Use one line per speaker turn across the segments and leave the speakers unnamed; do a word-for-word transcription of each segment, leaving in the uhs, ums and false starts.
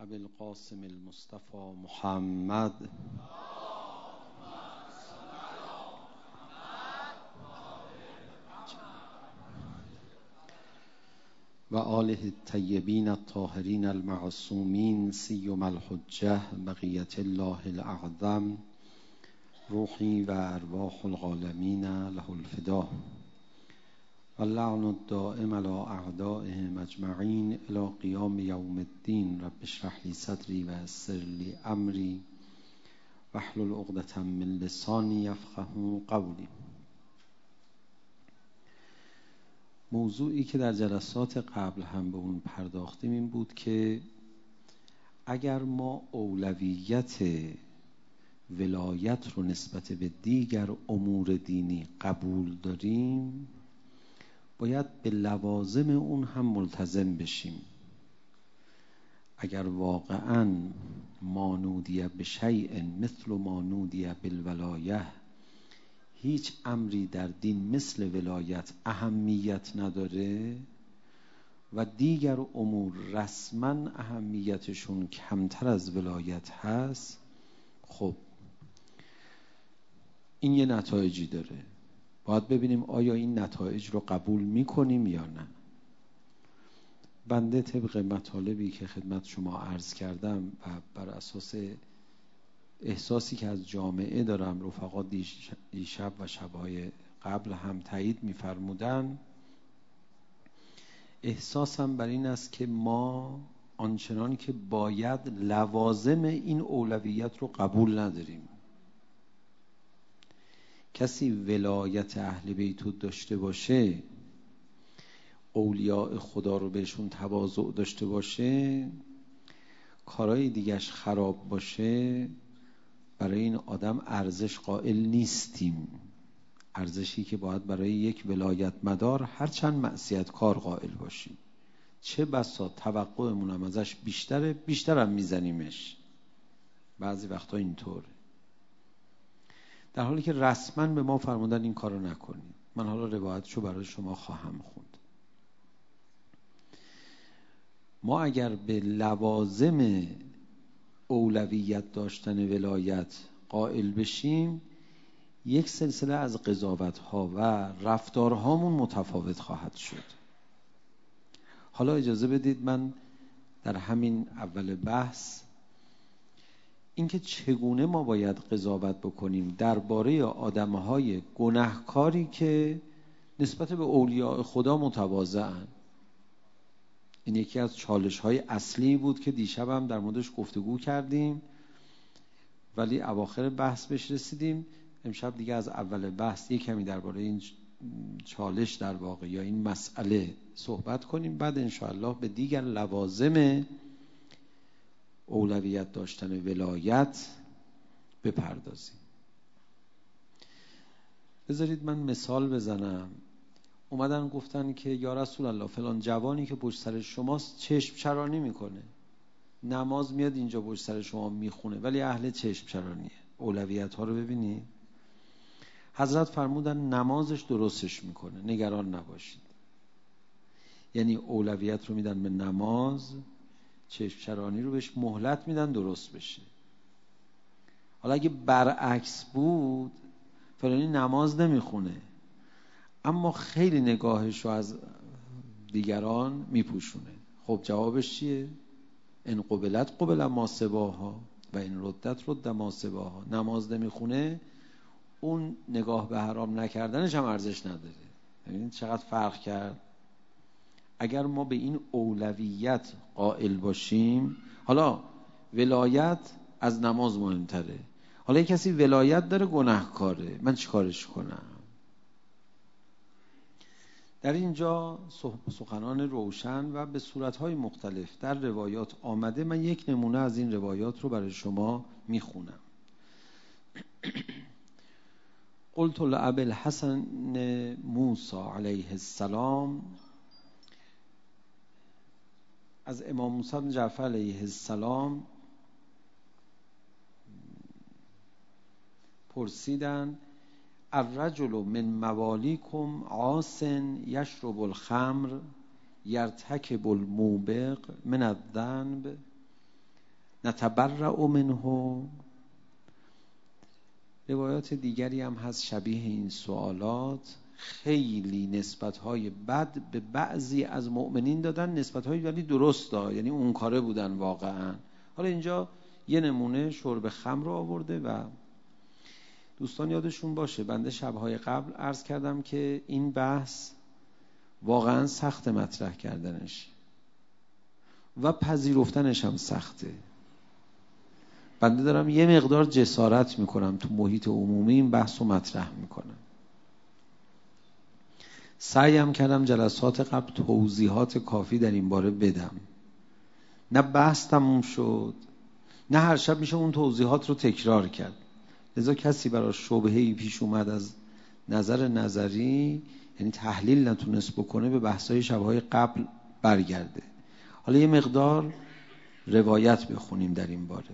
ابی القاسم المصطفى محمد و آله الطیبین الطاهرین المعصومین سیما الحجة بقیة الله الاعظم روحی و ارواح العالمین له الفدا واللعن الدائم على اعدائهم اجمعین الی قیام یوم الدین. رب اشرح لی صدری و یسر لی امری واحلل عقدة من لسانی یفقهوا قولی. موضوعی که در جلسات قبل هم به اون پرداختیم این بود که اگر ما اولویت ولایت رو نسبت به دیگر امور دینی قبول داریم باید به لوازم اون هم ملتزم بشیم. اگر واقعاً ما نودی به شیء مثل ما نودی بالولایه، هیچ امری در دین مثل ولایت اهمیت نداره و دیگر امور رسما اهمیتشون کمتر از ولایت هست، خب این یه نتایجی داره. باید ببینیم آیا این نتایج رو قبول میکنیم یا نه. بنده طبق مطالبی که خدمت شما عرض کردم و بر اساس احساسی که از جامعه دارم، رفقا دیشب و شبهای قبل هم تایید می‌فرمودن، احساسم بر این است که ما آنچنان که باید لوازم این اولویت رو قبول نداریم. کسی ولایت اهل بیت داشته باشه، اولیاء خدا رو بهشون تواضع داشته باشه، کارهای دیگرش خراب باشه، برای این آدم ارزش قائل نیستیم. ارزشی که باید برای یک ولایت مدار هرچند معصیت کار قائل باشیم. چه بسا توقعمون هم ازش بیشتره، بیشتر هم میزنیمش. بعضی وقتا اینطوره. در حالی که رسما به ما فرمودن این کارو نکنید. من حالا روایتشو برای شما خواهم خوند. ما اگر به لوازم اولویت داشتن ولایت قائل بشیم، یک سلسله از قضاوت‌ها و رفتارهامون متفاوت خواهد شد. حالا اجازه بدید من در همین اول بحث اینکه چگونه ما باید قضاوت بکنیم درباره آدم‌های گناهکاری که نسبت به اولیاء خدا متواضع‌اند. این یکی از چالش‌های اصلی بود که دیشب هم در موردش گفتگو کردیم، ولی اواخر بحث بهش رسیدیم. امشب دیگه از اول بحث یک کمی درباره این چالش در واقع یا این مسئله صحبت کنیم، بعد انشاءالله به دیگر لوازم اولویت داشتن ولایت بپردازیم. بذارید من مثال بزنم. اومدن گفتن که یا رسول الله فلان جوانی که پشت سر شماست چشم چرانی میکنه، نماز میاد اینجا پشت سر شما میخونه ولی اهل چشم چرانیه. اولویت ها رو ببینید. حضرت فرمودن نمازش درستش میکنه، نگران نباشید. یعنی اولویت رو میدن به نماز، چشم چرانی رو بهش مهلت میدن درست بشه. حالا اگه برعکس بود، فلانی نماز نمیخونه اما خیلی نگاهش رو از دیگران میپوشونه، خب جوابش چیه؟ ان قبلت قبل ما سواها و این ردت رد ما سواها. نماز نمیخونه، اون نگاه به حرام نکردنش هم ارزش نداره. ببینید چقدر فرق کرد. اگر ما به این اولویت قائل باشیم، حالا ولایت از نماز مهمتره. حالا یک کسی ولایت داره گناهکاره، من چی کارش کنم؟ در اینجا سخنان روشن و به صورتهای مختلف در روایات آمده. من یک نمونه از این روایات رو برای شما میخونم. قلت لأبی الحسن موسی علیه السلام، از امام موسی بن جعفر علیه السلام پرسیدن الرجل من موالیکم عاص یشرب الخمر یرتکب الموبق من الذنب نتبرأ منه. روایات دیگری هم هست شبیه این سوالات، خیلی نسبت‌های بد به بعضی از مؤمنین دادن، نسبت‌های ولی درست ها، یعنی اون کاره بودن واقعا. حالا اینجا یه نمونه شرب خمر رو آورده و دوستان یادشون باشه بنده شب‌های قبل عرض کردم که این بحث واقعا سخت مطرح کردنش و پذیرفتنش هم سخته. بنده دارم یه مقدار جسارت میکنم تو محیط عمومی این بحث رو مطرح میکنم. سعیم کردم جلسات قبل توضیحات کافی در این باره بدم. نه بحث تموم شد، نه هر شب میشه اون توضیحات رو تکرار کرد. لذا کسی برای شبهه‌ای پیش اومد از نظر نظری، یعنی تحلیل نتونست بکنه، به بحث‌های شب‌های قبل برگرده. حالا یه مقدار روایت بخونیم در این باره.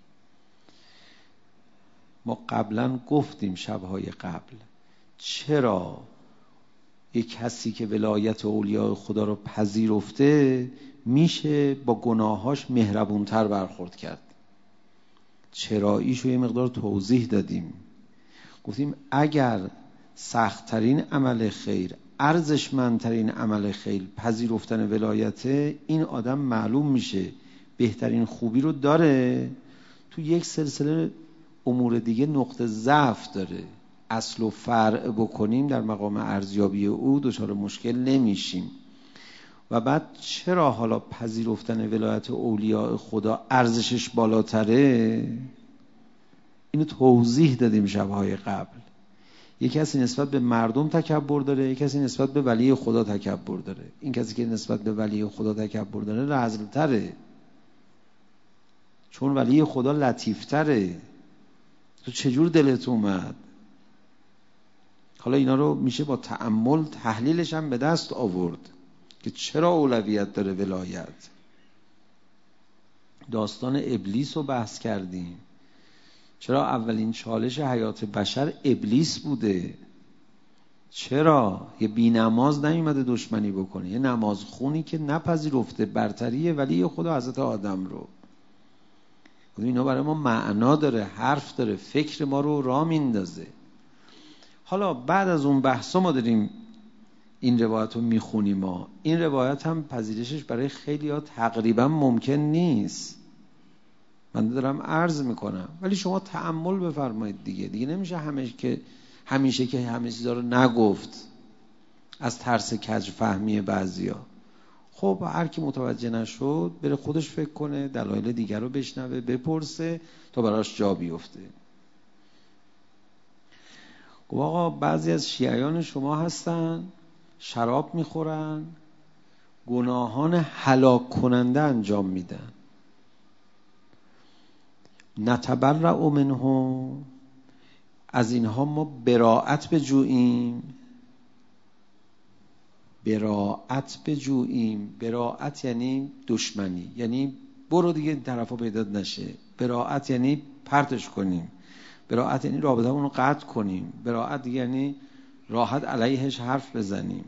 ما قبلا گفتیم شب‌های قبل چرا یک کسی که ولایت اولیاء خدا رو پذیرفته میشه با گناهاش مهربونتر برخورد کرد. چراییشو یه مقدار توضیح دادیم. گفتیم اگر سخت‌ترین عمل خیر، ارزشمندترین عمل خیر پذیرفتن ولایت، این آدم معلوم میشه بهترین خوبی رو داره، تو یک سلسله امور دیگه نقطه ضعف داره. اصل و فرع بکنیم در مقام ارزیابی او دچار مشکل نمیشیم. و بعد چرا حالا پذیرفتن ولایت اولیاء خدا ارزشش بالاتره؟ اینو توضیح دادیم شب‌های قبل. یک کسی نسبت به مردم تکبر داره، یک کسی نسبت به ولی خدا تکبر داره. این کسی که نسبت به ولی خدا تکبر داره رذل‌تره، چون ولی خدا لطیف‌تره. تو چجور دلت اومد؟ حالا اینا رو میشه با تأمل تحلیلش هم به دست آورد که چرا اولویت داره ولایت. داستان ابلیس رو بحث کردیم. چرا اولین چالش حیات بشر ابلیس بوده؟ چرا یه بی نماز نیومده دشمنی بکنه؟ یه نماز خونی که نپذیرفته برتری ولی خدا حضرت آدم رو. اینا برای ما معنا داره، حرف داره، فکر ما رو راه میندازه. حالا بعد از اون بحثا ما داریم این روایت رو میخونیم. ما این روایت هم پذیرشش برای خیلی ها تقریبا ممکن نیست، من دارم عرض میکنم، ولی شما تأمل بفرمایید دیگه. دیگه نمیشه همیشه که همیشه که همه چیزا رو نگفت از ترس کج فهمی بعضیا. خب هر کی متوجه نشد بره خودش فکر کنه، دلایل دیگر رو بشنوه، بپرسه تا براش جا بیفته. خب آقا بعضی از شیعیان شما هستن شراب میخورن، گناهان هلاک کننده انجام میدن. نتبرأ منه، از اینها ما براءت بجوییم. براءت بجوییم. براءت یعنی دشمنی، یعنی برو دیگه این طرفا پیدا نشه. براءت یعنی پرتش کنیم. براءت یعنی رابطمون رو قطع کنیم. براءت یعنی راحت علیهش حرف بزنیم.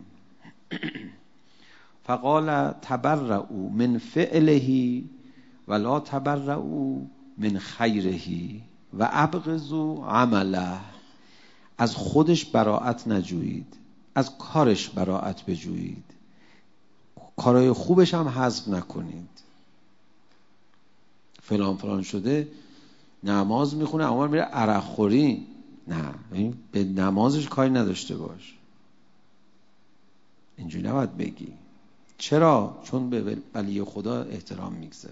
فقال تبرؤوا من فعله ولا تبرؤوا من خیره و ابغضوا عمله. از خودش براءت نجویید، از کارش براءت بجویید، کارهای خوبش هم حذف نکنید. فلان فلان شده نماز میخونه اما میره عرق خوری، نه، به نمازش کاری نداشته باش. اینجوری نباید بگی. چرا؟ چون به ولی خدا احترام میگذاره.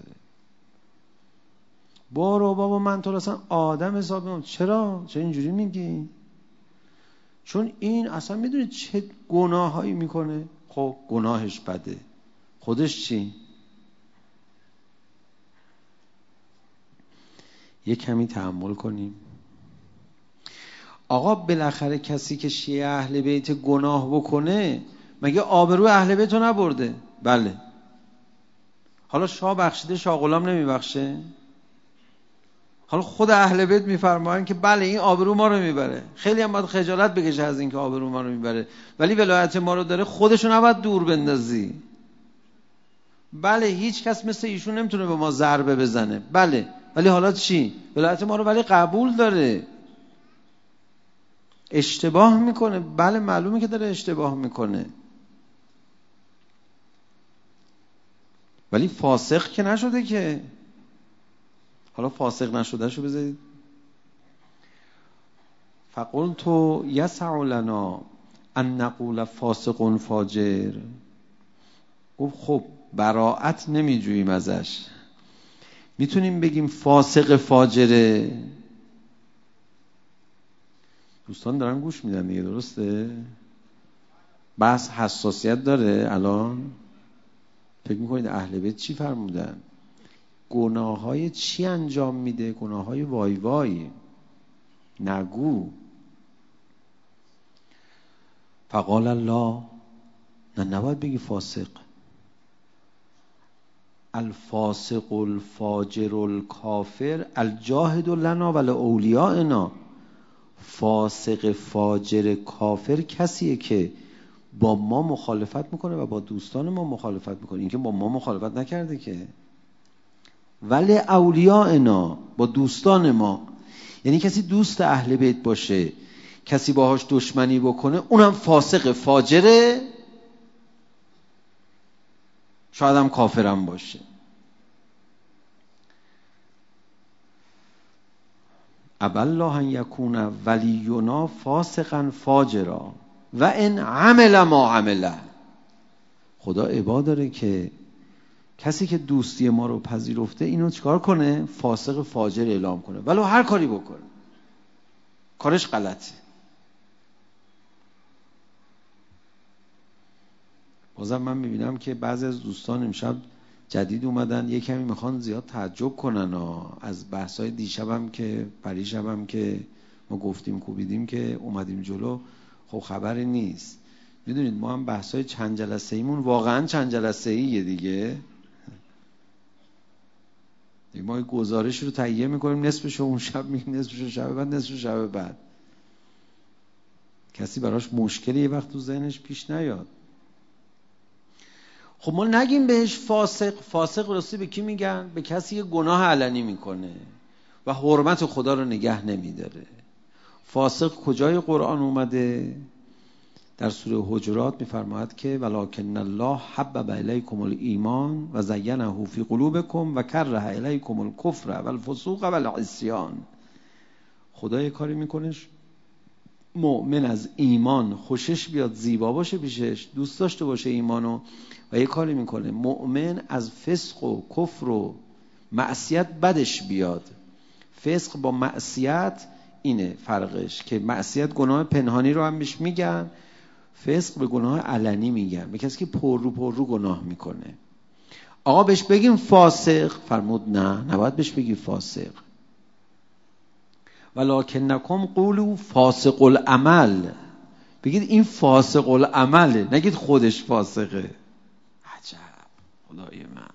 برو بابا من تو اصلا آدم حساب میکنم. چرا؟ چرا اینجوری میگی؟ چون این اصلا میدونی چه گناهایی میکنه. خب گناهش بده، خودش چی؟ یک کمی تأمل کنیم. آقا بالاخره کسی که شیعه اهل بیت گناه بکنه مگه آبرو اهل بیت رو نبرده؟ بله. حالا شاه بخشیده شاه غلام نمیبخشه؟ حالا خود اهل بیت میفرمایند که بله این آبرو ما رو میبره. خیلی هم باید خجالت بکشه از این که آبرو ما رو میبره، ولی ولایت ما رو داره، خودشو نباید دور بندازی. بله هیچ کس مثل ایشون نمیتونه به ما ضربه بزنه، بله، ولی حالا چی؟ ولایت ما رو ولی قبول داره. اشتباه میکنه، بله معلومه که داره اشتباه میکنه، ولی فاسق که نشده که. حالا فاسق نشده شو بذارید. فقلت یسع لنا ان نقول فاسق فاجر. گفت خب براءت نمیجوییم ازش، میتونیم بگیم فاسق فاجره. دوستان دارن گوش میدن دیگه، درسته؟ بحث حساسیت داره. الان فکر میکنید اهل بیت چی فرمودن؟ گناه های چی انجام میده؟ گناه های وای وای نگو. فقال الله، نه نباید بگی فاسق. الفاسق الفاجر الکافر الجاهد لنا ولأولیائنا. فاسق فاجر کافر کسیه که با ما مخالفت میکنه و با دوستان ما مخالفت میکنه. این که با ما مخالفت نکرده که. ولی اولیائنا، با دوستان ما. یعنی کسی دوست اهل بیت باشه، کسی باهاش دشمنی بکنه، اونم فاسق فاجره، شاید هم کافرم باشه. ابا الله ان یکون ولینا فاسقا فاجرا و ان عمل ما عمله. خدا ابا داره که کسی که دوستی ما رو پذیرفته اینو چیکار کنه؟ فاسق فاجر اعلام کنه، ولو هر کاری بکنه، کارش غلطه. بازم من میبینم که بعضی از دوستان امشب جدید اومدن، یه کمی میخوان زیاد تعجب کنن ها. از بحثای دیشبم که پریشبم که ما گفتیم کوبیدیم که اومدیم جلو، خب خبری نیست. میدونید ما هم بحثای چند جلسه ایمون واقعا چند جلسه ایه دیگه. ما گزارش رو تهیه میکنیم، نصفش اون شب میگیم، نصفش شب بعد، نصفش شب بعد. کسی براش مشکلی یه وقت تو ذهنش پیش نیاد. خب ما نگیم بهش فاسق. فاسق راستی به کی میگن؟ به کسی که گناه علنی میکنه و حرمت خدا رو نگه نمیداره. فاسق کجای قرآن اومده؟ در سوره حجرات میفرماید که ولکن الله حبب الیکم الایمان و زینه فی قلوبکم و کره الیکم الکفر والفسوق والعصیان. خدا یه کاری میکنه مؤمن از ایمان خوشش بیاد، زیبا باشه پیشش، دوست داشته باشه ایمانو، و یه کاری میکنه مؤمن از فسق و کفر و معصیت بدش بیاد. فسق با معصیت اینه فرقش، که معصیت گناه پنهانی رو هم بهش میگن، فسق به گناه علنی میگن، به کسی که پر رو پر رو گناه میکنه. آقا بهش بگیم فاسق؟ فرمود نه، نباید بهش بگی فاسق. ولکنکم قولوا فاسق العمل. بگید این فاسق العمله، نگید خودش فاسقه. عجب خدای من.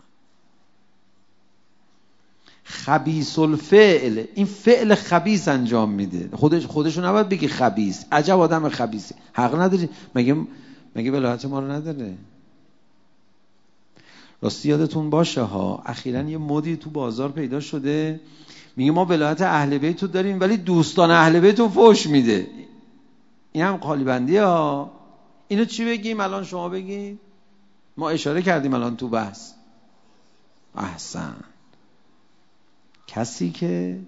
خبیث الفعل، این فعل خبیث انجام میده، خودش خودشو نباید بگی خبیث. عجب آدم خبیثی. حق نداری. مگه مگه ولایت ما رو نداره؟ راستی یادتون باشه ها، اخیراً یه مدی تو بازار پیدا شده میگه ما ولایت اهل بیت رو داریم ولی دوستان اهل بیت رو فحش میده. این هم قالی بندی ها. اینو چی بگیم الان؟ شما بگید. ما اشاره کردیم الان تو بحث. احسن. کسی که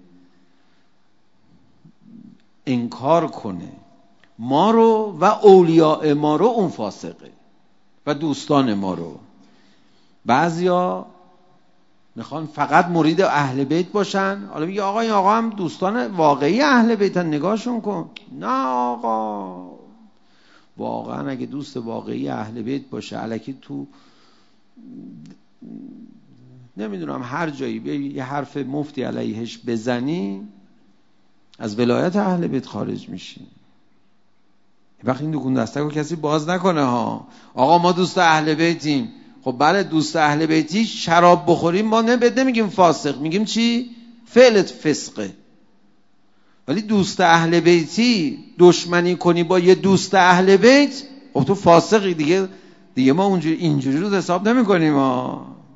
انکار کنه ما رو و اولیاء ما رو، اون فاسقه، و دوستان ما رو. بعضیا میخوان فقط مرید اهل بیت باشن، حالا میگه آقا این آقا هم دوستان واقعی اهل بیتن، نگاهشون کن. نه آقا، واقعا اگه دوست واقعی اهل بیت باشه، الکی تو نمیدونم هر جایی یه حرف مفتی علیهش بزنی، از ولایت اهل بیت خارج میشی. وقت این دکون دستک رو کسی باز نکنه ها. آقا ما دوست اهل بیتیم. خب بله دوست اهل بیتی، شراب بخوریم ما نمیگیم فاسق، میگیم چی؟ فعلت فسقه. ولی دوست اهل بیتی دشمنی کنی با یه دوست اهل بیت، خب تو فاسقی دیگه. دیگه ما اونجوری اینجوری رو حساب نمی کنیم ها.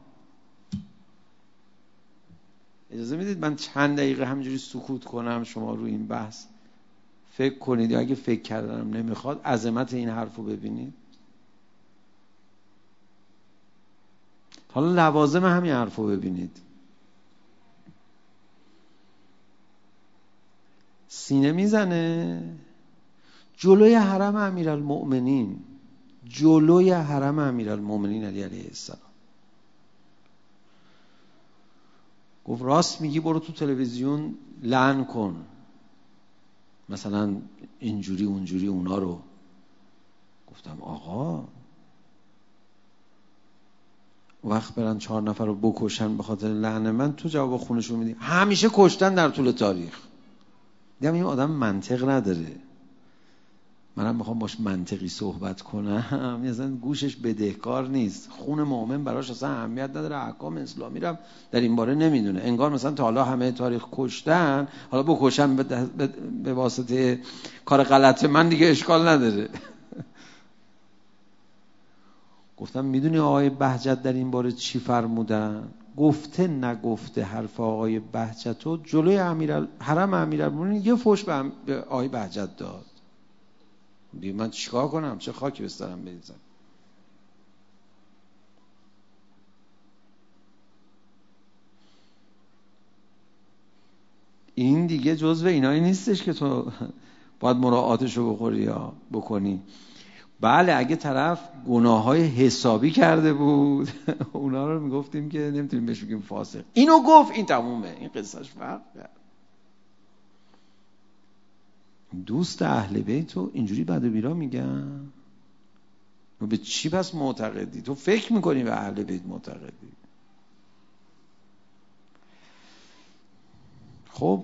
اجازه میدید من چند دقیقه همجوری سکوت کنم، شما رو این بحث فکر کنید، یا اگه فکر کردنم نمیخواد عظمت این حرفو ببینید. حالا لوازم همین حرفو ببینید. سینه میزنه جلوی حرم امیرالمؤمنین، جلوی حرم امیرالمؤمنین علی علیه السلام. گفت راست میگی، برو تو تلویزیون لعن کن، مثلا اینجوری اونجوری اونا رو. گفتم آقا وقت برن چهار نفر رو بکشن به خاطر لعن من، تو جواب خونشون میدی همیشه کشتن در طول تاریخ. دیدم این آدم منطق نداره، منم میخوام باش منطقی صحبت کنم، مثلا گوشش بدهکار نیست، خون مؤمن براش اصلا اهمیت نداره، احکام اسلامی رو در این باره نمیدونه، انگار مثلا تا حالا همه تاریخ کشتن، حالا بکشن به, به, به واسطه کار غلط من دیگه اشکال نداره. گفتم میدونی آقای بهجت در این باره چی فرمودن؟ گفته نگفته حرف آقای بهجتو جلوی امیر حرم امیرالمومنین یه فوش به آقای بهجت داد. دیگه من چیکار کنم؟ چه خاکی بسترم بریزم؟ این دیگه جزو اینایی نیستش که تو باید مراعاتشو بخوری یا بکنی. بله اگه طرف گناههای حسابی کرده بود اونا رو میگفتیم که نمیتونیم بهش بگیم فاسق، اینو گفت این تمومه، این قصهش فرق کرد. دوست اهل بیت تو اینجوری بد و بیرا میگن؟ و به چی پس معتقدی؟ تو فکر میکنی به اهل بیت معتقدی؟ خب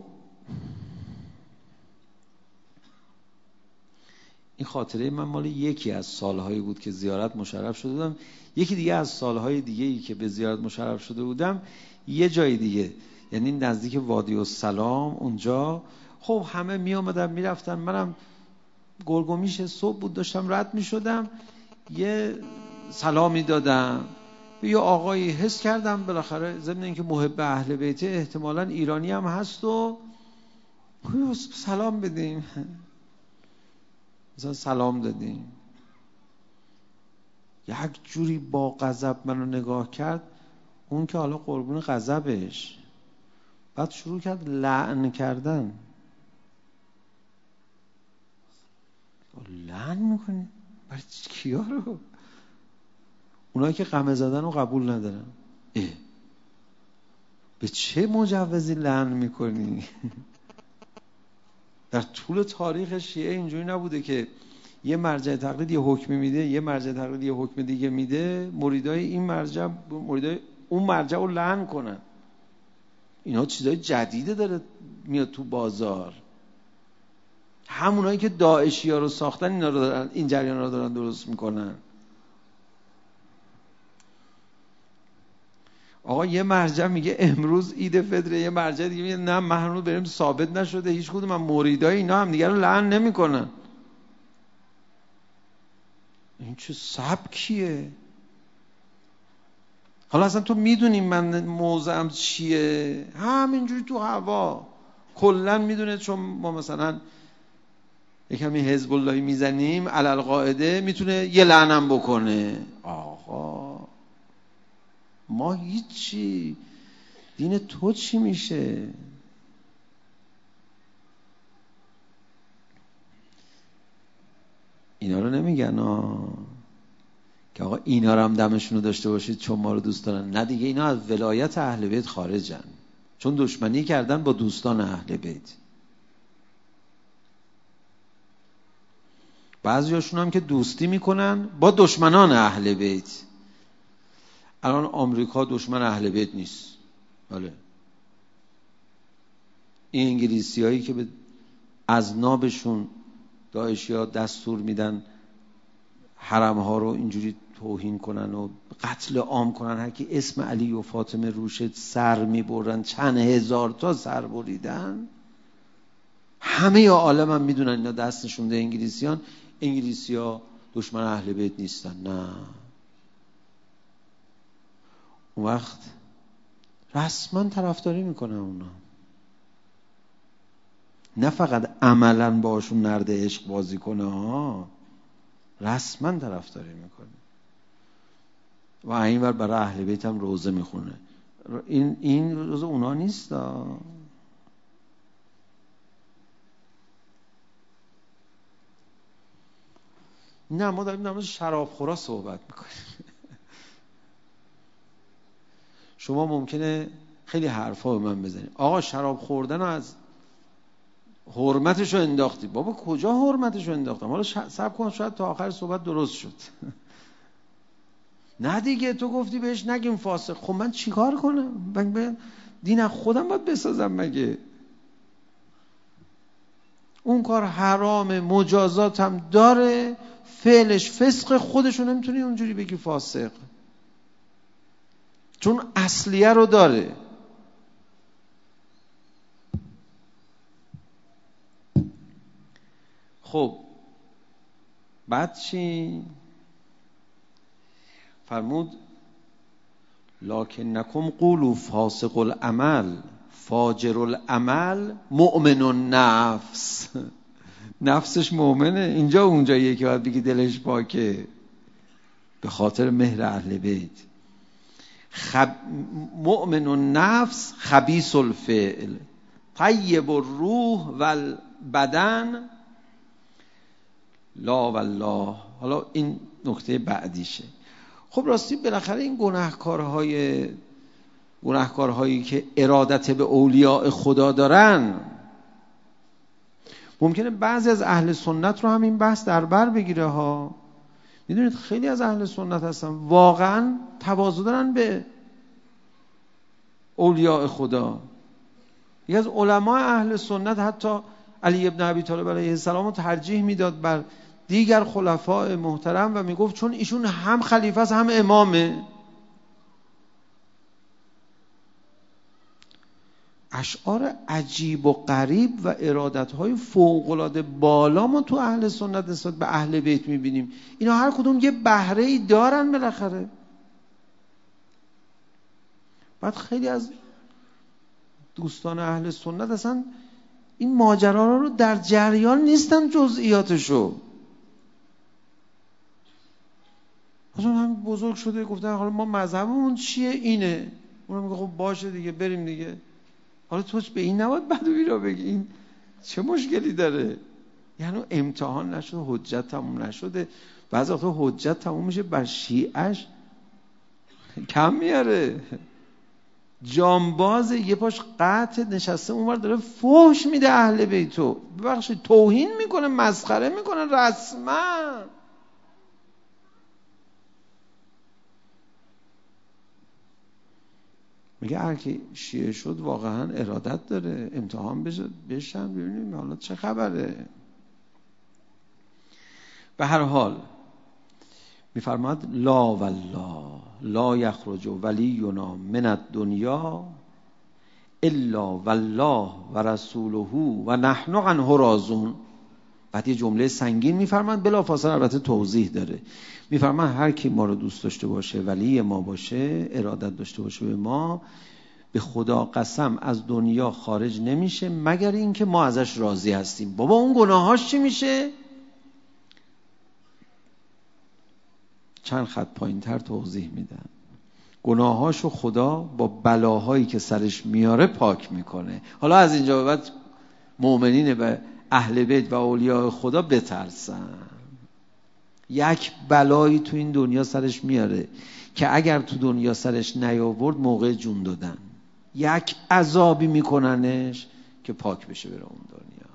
این خاطره من مال یکی از سالهایی بود که زیارت مشرف شده بودم. یکی دیگه از سالهای دیگه ای که به زیارت مشرف شده بودم یه جای دیگه، یعنی نزدیک وادی السلام اونجا. خب همه می آمدن می رفتن، منم گرگومیش صبح بود داشتم رد می شدم، یه سلامی دادم به یه آقایی، حس کردم بالاخره ضمن اینکه محب اهل بیته احتمالاً ایرانی هم هست و سلام بدیم، مثلا سلام دادیم. یک جوری با غضب منو نگاه کرد، اون که حالا قربون غضبش، بعد شروع کرد لعن کردن. لعن میکنی؟ برای کیا رو؟ اونایی که غمه زدن رو قبول ندارن. اه. به چه مجوزی لعن میکنی؟ در طول تاریخ شیعه اینجوری نبوده که یه مرجع تقلید یه حکمی میده، یه مرجع تقلید یه حکم دیگه میده، مریدای این مرجع مریدای اون مرجع رو لعن کنن. اینا چیزای جدیده داره میاد تو بازار. همونایی که داعشی ها رو ساختن اینا رو دارن، این جریان رو دارن درست میکنن. آقا یه مرجع میگه امروز عید فطره، یه مرجع دیگه میگه نه من هنوز بریم ثابت نشده، هیچ کدوم من مریدای اینا هم دیگه رو لعن نمیکنن. این چه سبکیه؟ حالا اصلا تو میدونی من موضعم چیه؟ همینجوری تو هوا کلن میدونه، چون ما مثلا یکمی حزب اللهی میزنیم علل قاعده میتونه یه لعنم بکنه. آقا ما هیچی، دین تو چی میشه؟ اینا رو نمیگن آه. که آقا اینا رو هم دمشون رو داشته باشید چون ما رو دوست دارن. نه دیگه، اینا از ولایت اهل بیت خارجن، چون دشمنی کردن با دوستان اهل بیت. بعضیاشون هم که دوستی میکنن با دشمنان اهل بیت. الان آمریکا دشمن اهل بیت نیست، بله. این انگلیسی هایی که به اذنابشون داعشی ها دستور میدن حرم ها رو اینجوری توهین کنن و قتل عام کنن، هر کی اسم علی و فاطمه روشه سر میبرن، چند هزار تا سر بریدن. همه عالم هم میدونن اینا دست نشون ده انگلیسیان. انگلیسی ها دشمن اهل بیت نیستن، نه. اون وقت رسما طرفداری میکنه اونا، نه فقط عملا باشون نرد عشق بازی کنه ها، رسما طرفداری میکنه. و اینور برای اهل بیت هم روزه میخونه. این این روزه اونا نیست ها. نه ما داریم در مورد شرابخورا صحبت میکنیم. شما ممکنه خیلی حرفا به من بزنید، آقا شراب خوردن رو از حرمتشو انداختی. بابا کجا حرمتشو انداختم؟ حالا صبر کن شاید تا آخر صحبت درست شد. نه دیگه تو گفتی بهش نگیم فاسق. خب من چیکار کنم؟ من دین از خودم باید بسازم مگه؟ اون کار حرام، مجازات هم داره، فعلش فسق، خودشو نمیتونی اونجوری بگی فاسق، چون اصلیه رو داره. خب بعد چی؟ فرمود لکنکم قولوا فاسق العمل فاجر العمل مؤمن النفس. نفسش مؤمنه. اینجا اونجاییه که باید بگی دلش پاکه به خاطر مهر اهل بیت. خب... مؤمن النفس خبیث الفعل طیب الروح والبدن لا والله. حالا این نکته بعدیشه. خب راستی بالاخره این گناهکارهای گناهکارهایی که ارادت به اولیاء خدا دارن، ممکنه بعضی از اهل سنت رو هم این بحث در بر بگیره ها. میدونید خیلی از اهل سنت هستن واقعا تواضع دارن به اولیاء خدا. یکی از علماء اهل سنت حتی علی ابن ابی طالب علیه السلام رو ترجیح میداد بر دیگر خلفاء محترم و میگفت چون ایشون هم خلیفه است هم امامه. اشعار عجیب و غریب و ارادت‌های فوق‌العاده بالا ما تو اهل سنت نسبت به اهل بیت می‌بینیم. اینا هر کدوم یه بهره‌ای دارن بالاخره. بعد خیلی از دوستان اهل سنت اصلا این ماجرا رو در جریان نیستن جزئیاتشو. اصلا هم بزرگ شده گفتن حالا ما مذهبمون چیه اینه. اونم میگه خب باشه دیگه بریم دیگه. حالا تو به این نباید بدوی را بگی این چه مشکلی داره؟ یعنی امتحان نشده، حجت تموم نشده. بعضی وقتا حجت تموم میشه بر شیعش کم میاره. جانباز یه پاش قطع نشسته اونور داره فحش میده اهل بیتو، ببخشید توهین میکنه، مسخره میکنه رسما. میگه هر کی شیعه شد واقعا ارادت داره، امتحان بشن ببینیم حالا چه خبره. به هر حال میفرماد لا والله لا یخرج ولینا من الدنیا الا والله و رسوله و نحن عنه راضون. بعد یه جمله سنگین میفرماد، بلافاصله البته توضیح داره. میفرماد هر کی ما رو دوست داشته باشه، ولی ما باشه، ارادت داشته باشه به ما، به خدا قسم از دنیا خارج نمیشه مگر اینکه ما ازش راضی هستیم. بابا اون گناهاش چی میشه؟ چند خط پایین تر توضیح میدن. گناهاشو خدا با بلاهایی که سرش میاره پاک میکنه. حالا از اینجا به بعد مؤمنین و اهل بیت و اولیاء خدا بترسن. یک بلایی تو این دنیا سرش میاره که اگر تو دنیا سرش نیاورد موقع جون دادن یک عذابی میکننش که پاک بشه بره اون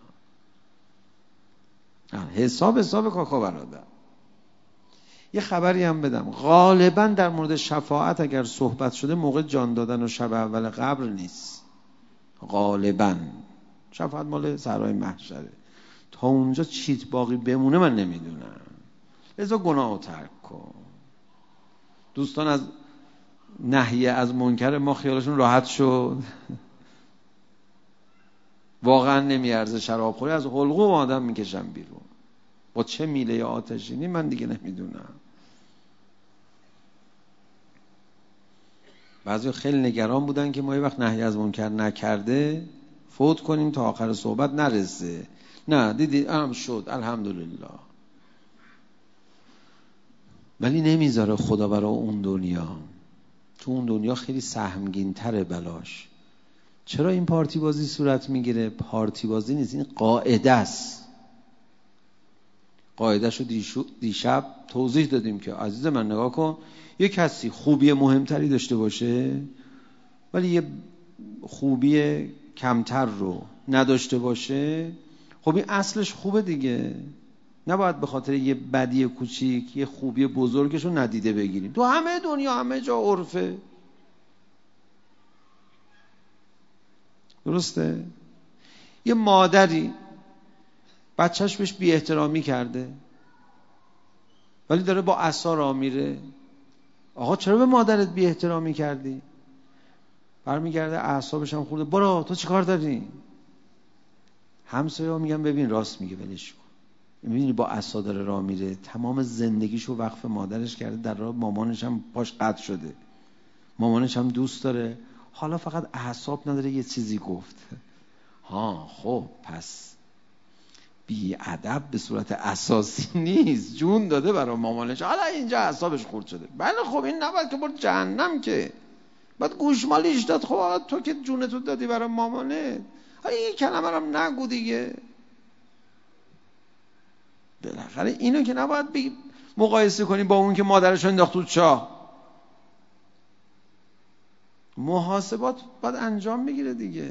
دنیا. حساب حساب کاکا برادر. یه خبری هم بدم، غالبا در مورد شفاعت اگر صحبت شده موقع جان دادن و شب اول قبر نیست. غالبا شفاعت مال سرای محشره. تا اونجا چیت باقی بمونه من نمیدونم. لذا گناه رو ترک کن. دوستان از نهیه از منکر ما خیالشون راحت شد. واقعا نمیارزه شراب خوری از حلقوم آدم میکشم بیرون. با چه میله آتشینی من دیگه نمیدونم. بعضی خیلی نگران بودن که ما یه وقت نهی از منکر نکرده فوت کنیم تا آخر صحبت نرسه. نه دیدی هم شد الحمدلله. ولی نمیذاره خدا برای اون دنیا. تو اون دنیا خیلی سهمگین تره بلاش. چرا این پارتی بازی صورت میگیره؟ پارتی بازی نیست، این قاعده است. قاعدهشو دیشب توضیح دادیم که عزیز من نگاه کن، یه کسی خوبی مهمتری داشته باشه ولی یه خوبی کمتر رو نداشته باشه، خب این اصلش خوبه دیگه. نباید به خاطر یه بدی کوچیک یه خوبی بزرگش رو ندیده بگیریم. تو همه دنیا همه جا عرفه. درسته؟ یه مادری بچهش بهش بی احترامی کرده ولی داره با عصا راه میره. آقا چرا به مادرت بی احترامی کردی؟ برمیگرده اعصابش هم خورده، برو تو چی کار داری؟ همسایه‌ها میگن ببین راست میگه ولش کن. میبینی با عصا داره راه میره، تمام زندگیشو وقف مادرش کرده، در راه مامانش هم پاش قطع شده، مامانش هم دوست داره، حالا فقط اعصاب نداره یه چیزی گفت. ها خب پس بی ادب به صورت اساسی نیست، جون داده برای مامانش، حالا اینجا اعصابش خورد شده. بله خب این نباید که بر جهنم که بعد گوشمالیش داد. خب آقا تو که جونتو دادی برای مامانه، این کلمه رو نگو دیگه. بالاخره اینو که نباید بگی مقایسه کنی با اون که مادرش انداخت تو چاه. محاسبات باید انجام بگیره دیگه.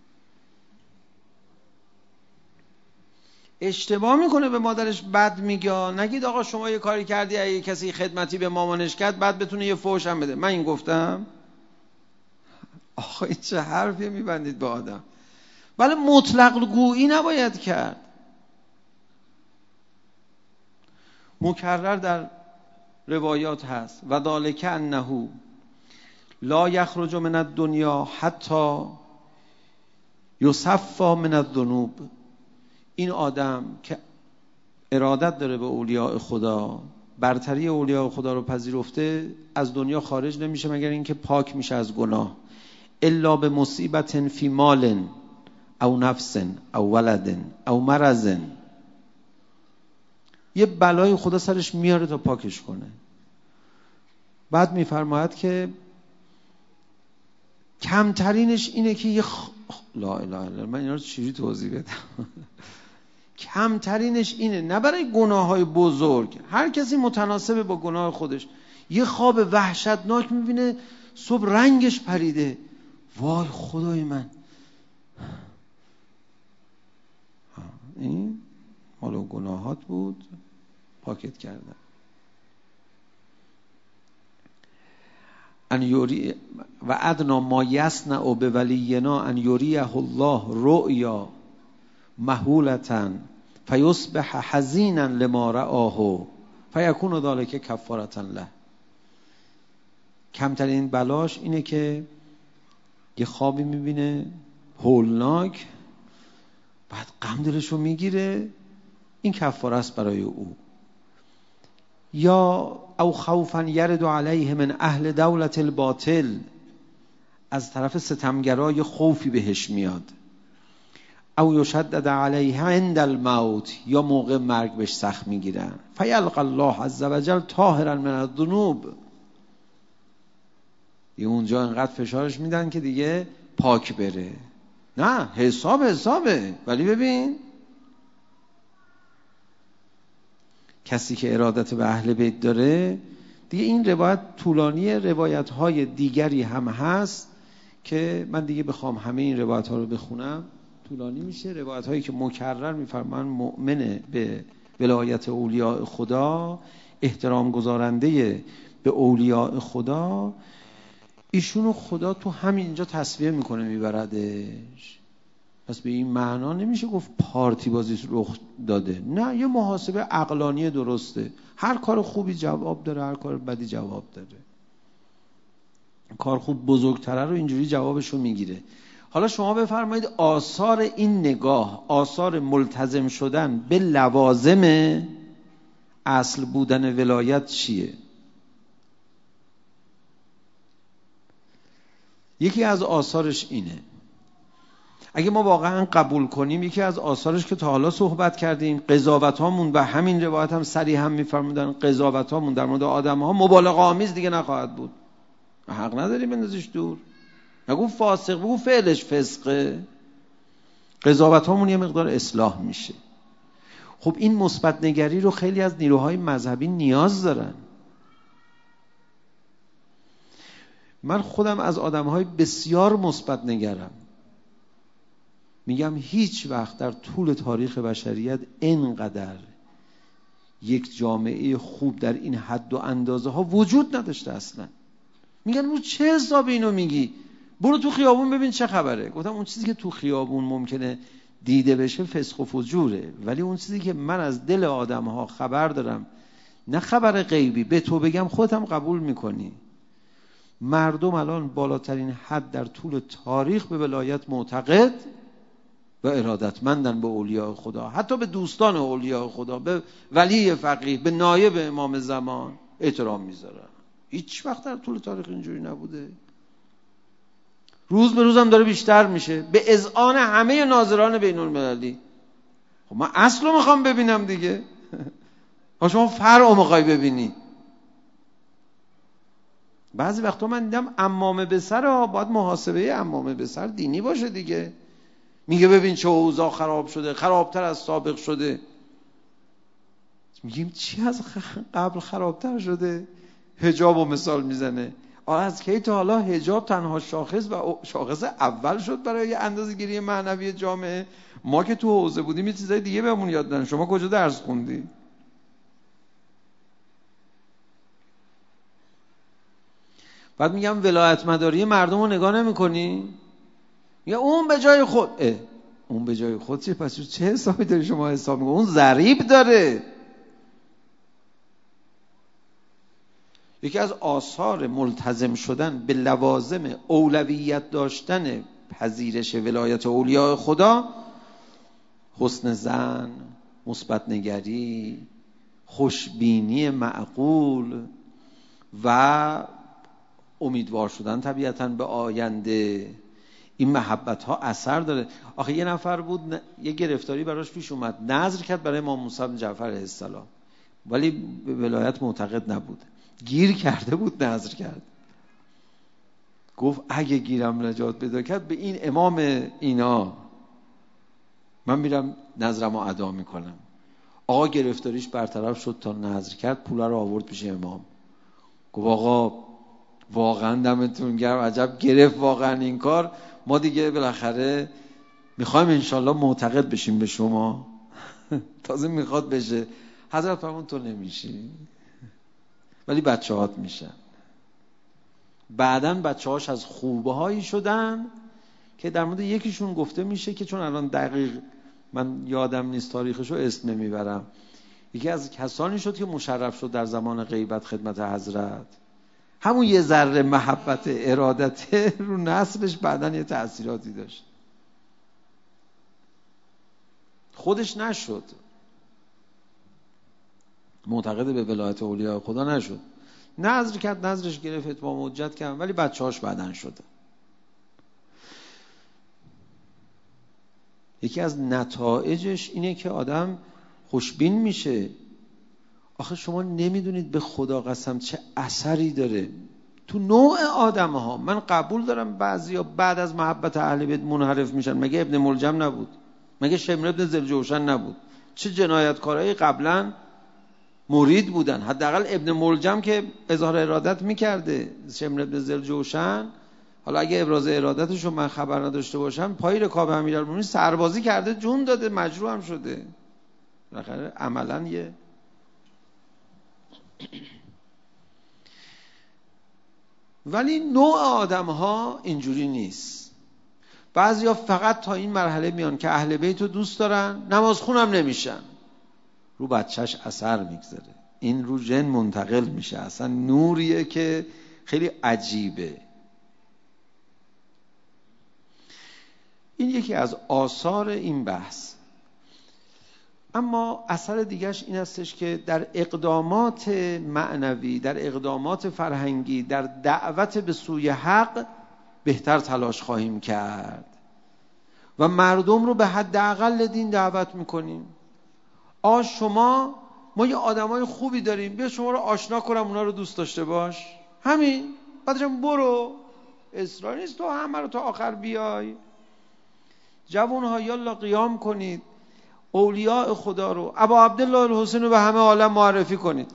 اشتباه میکنه به مادرش بد میگه، نگید آقا شما یه کاری کردی اگه کسی خدمتی به مامانش کرد بعد بتونه یه فوش هم بده. من این گفتم؟ آخه این چه حرفی میبندید به آدم؟ ولی مطلق گویی نباید کرد. مکرر در روایات هست و ذالک انه لا یخرج من الدنیا حتی یصفى من الذنوب. این آدم که ارادت داره به اولیاء خدا، برتری اولیاء خدا رو پذیرفته، از دنیا خارج نمیشه مگر اینکه پاک میشه از گناه. الا به مصیبت فی مال او نفس او ولد او مرض. یه بلای خدا سرش میاره تا پاکش کنه. بعد میفرماید که کمترینش اینه که یه خ... لا اله الا الله، من اینا رو چجوری توضیح بدم؟ کمترینش اینه، نه برای گناه های بزرگ، هر کسی متناسب با گناه خودش، یه خواب وحشتناک میبینه صبح رنگش پریده، وای خدای من، این مالو گناهات بود پاکت کردن. ان یوری و ادنا ما یصنع به ولینا ان یریه الله رؤیا محولتا فیصبح حزینا لما رآه فیکون ذلک کفارة له. کمترین بلاش اینه که یه خوابی میبینه هولناک، بعد غم دلشو میگیره، این کفاره است برای او. یا او خوفا یرد علیه من اهل دولت الباطل، از طرف ستمگرای خوفی بهش میاد. او یشدد علیه عند الموت، یا موقع مرگ بهش سخت میگیرن. فیلقى الله عز وجل طاهرا من الذنوب، یه اونجا انقدر فشارش میدن که دیگه پاک بره. نه حساب حسابه، ولی ببین کسی که ارادت به اهل بیت داره دیگه، این روایت طولانی، روایت های دیگری هم هست که من دیگه بخوام همه این روایت ها رو بخونم طولانی میشه. روایت هایی که مکرر میفرمان مؤمن به ولایت اولیاء خدا، احترام گذارنده به اولیاء خدا، ایشونو خدا تو همینجا تصویه میکنه میبردش. پس به این معنا نمیشه گفت پارتی بازی رخ داده، نه، یه محاسبه عقلانی درسته. هر کار خوبی جواب داره، هر کار بدی جواب داره. کار خوب بزرگتره رو اینجوری جوابشو میگیره. حالا شما بفرمایید آثار این نگاه، آثار ملتزم شدن به لوازم اصل بودن ولایت چیه؟ یکی از آثارش اینه، اگه ما واقعا قبول کنیم، یکی از آثارش که تا حالا صحبت کردیم، قضاوت هامون و همین روایت هم صریح هم میفرمودن قضاوت هامون در مورد آدم ها مبالغه آمیز دیگه نخواهد بود. حق نداریم بندازیش دور، نگو فاسق، بگو فعلش فسقه. قضاوت هامون یه مقدار اصلاح میشه. خب این مثبت نگری رو خیلی از نیروهای مذهبی نیاز دارن. من خودم از آدمهای بسیار مثبت نگرم، میگم هیچ وقت در طول تاریخ بشریت اینقدر یک جامعه خوب در این حد و اندازه ها وجود نداشته اصلا. میگن رو چه حساب اینو میگی؟ برو تو خیابون ببین چه خبره. گفتم اون چیزی که تو خیابون ممکنه دیده بشه فسق و فجوره، ولی اون چیزی که من از دل آدم ها خبر دارم، نه خبر غیبی، به تو بگم خودت هم قبول میکنی. مردم الان بالاترین حد در طول تاریخ به ولایت معتقد و ارادتمندن، به اولیاء خدا، حتی به دوستان اولیاء خدا، به ولی فقیه، به نایب امام زمان احترام میذارن. هیچ وقت در طول تاریخ اینجوری نبوده. روز به روز هم داره بیشتر میشه به اذعان همه ناظران بین المللی. خب من اصل رو میخوام ببینم دیگه. شما فرع رو میخوای ببینی. بعضی وقتا من دیدم عمامه به سر ها، باید محاسبه عمامه به سر دینی باشه دیگه. میگه ببین چه اوضاع خراب شده، خرابتر از سابق شده. میگیم چی از قبل خرابتر شده؟ حجاب رو مثال میزنه. از کی تا حالا حجاب تنها شاخص و شاخص اول شد برای اندازه‌گیری معنوی جامعه؟ ما که تو حوزه بودیم یه چیزای دیگه بهمون یاد دادن. شما کجا درس خوندی؟ بعد میگم ولایت مداری مردم رو نگاه نمی کنی؟ یا اون به جای خود. اه اون به جای خود چه؟ پس چه حسابی داری شما حساب میکنی؟ اون ضریب داره. یکی از آثار ملتزم شدن به لوازم اولویت داشتن پذیرش ولایت اولیاء خدا، حسن ظن، مثبت نگری، خوشبینی معقول و امیدوار شدن طبیعتاً به آینده. این محبت ها اثر داره. آخه یه نفر بود یه گرفتاری براش پیش اومد، نذر کرد برای امام موسی بن جعفر علیه السلام، ولی به ولایت معتقد نبود، گیر کرده بود نذر کرد. گفت اگه گیرم نجات پیدا کرد به این امام اینا من میرم نذرمو ادا میکنم. آقا گرفتاریش برطرف شد، تا نذر کرد پولا رو آورد پیش امام. گفت آقا واقعا دمتون گرم، عجب گرفت واقعا این کار. ما دیگه بالاخره میخوایم انشالله معتقد بشیم به شما. تازه میخواد بشه. حضرت فرمون تو نمیشی ولی بچه هات میشن. بعداً بچه هاش از خوبه هایی شدن که در مورد یکیشون گفته میشه که چون الان دقیق من یادم نیست تاریخشو اسم نمیبرم، یکی از کسانی شد که مشرف شد در زمان غیبت خدمت حضرت. همون یه ذره محبت ارادت رو نسلش بعداً یه تأثیراتی داشت. خودش نشد معتقد به ولایت اولیاء خدا، نشد، نذر کرد، نذرش گرفت، اتمام حجت کرد، ولی بچه‌هاش بعداً شده. یکی از نتایجش اینه که آدم خوشبین میشه. آخه شما نمیدونید به خدا قسم چه اثری داره تو نوع آدم ها. من قبول دارم بعضیا بعد از محبت اهل بیت منحرف میشن. مگه ابن ملجم نبود؟ مگه شمر ابن ذوالجوشن نبود؟ چه جنایتکارایی قبلا مرید بودن. حداقل ابن ملجم که اظهار ارادت میکرده. شمر ابن ذوالجوشن حالا اگه ابراز ارادتش رو من خبر نداشته باشم، پای رکاب امیرالمومنین سربازی کرده، جون داده، مجروح هم شده. بالاخره عملاً یه ولی نوع آدم ها اینجوری نیست. بعضیا فقط تا این مرحله میان که اهل بیت رو دوست دارن، نماز خونم نمیشن، رو بچهش اثر میگذاره، این رو ژن منتقل میشه. اصلا نوریه که خیلی عجیبه. این یکی از آثار این بحث. اما اثر دیگرش این هستش که در اقدامات معنوی، در اقدامات فرهنگی، در دعوت به سوی حق بهتر تلاش خواهیم کرد و مردم رو به حداقل دین دعوت میکنیم. آ شما ما یه آدمای خوبی داریم، بیا شما رو آشنا کنم اونا رو دوست داشته باش، همین. بعدشم برو، اصرار نیست تو همه رو تا آخر بیای. جوانها یالا قیام کنید، اولیاء خدا رو، ابا عبدالله الحسین رو به همه عالم معرفی کنید،